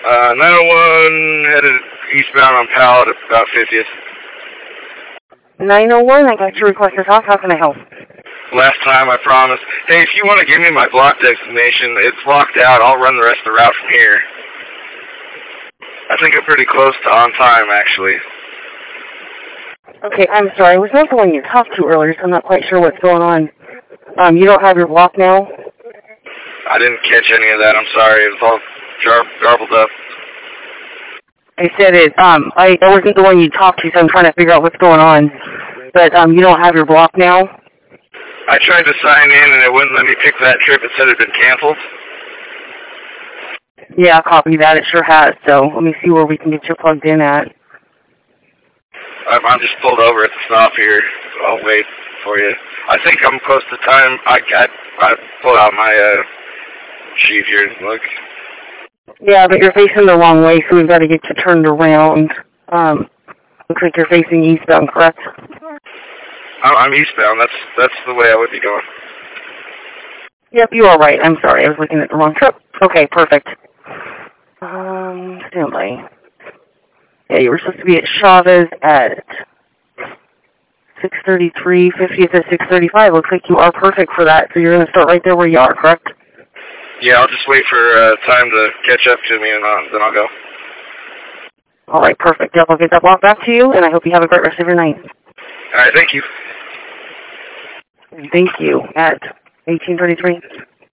901 headed eastbound on Powell at about 50th. 901, I got your request to talk. How can I help? Last time, I promise. Hey, if you want to give me my block destination, it's locked out. I'll run the rest of the route from here. I think I'm pretty close to on time, actually. Okay, I'm sorry. I was not the one you talked to earlier, so I'm not quite sure what's going on. You don't have your block now? I didn't catch any of that. I'm sorry. It was all garbled up. I said it. I wasn't the one you talked to, so I'm trying to figure out what's going on. But you don't have your block now? I tried to sign in, and it wouldn't let me pick that trip. It said it had been canceled. Yeah, copy that. It sure has. So let me see where we can get you plugged in at. I'm just pulled over at the stop here. I'll wait for you. I think I'm close to time. I pulled out my sheet here and look. Yeah, but you're facing the wrong way, so we've got to get you turned around. Looks like you're facing eastbound, correct? I'm eastbound. That's the way I would be going. Yep, you are right. I'm sorry. I was looking at the wrong trip. Okay, perfect. Stand by. Yeah, you were supposed to be at Chavez at 6:33, 50th at 6:35. Looks like you are perfect for that, so you're going to start right there where you are, correct? Yeah, I'll just wait for time to catch up to me, and then I'll go. All right, perfect. Yep, I'll get that block back to you, and I hope you have a great rest of your night. All right, thank you. Thank you. At 18:33.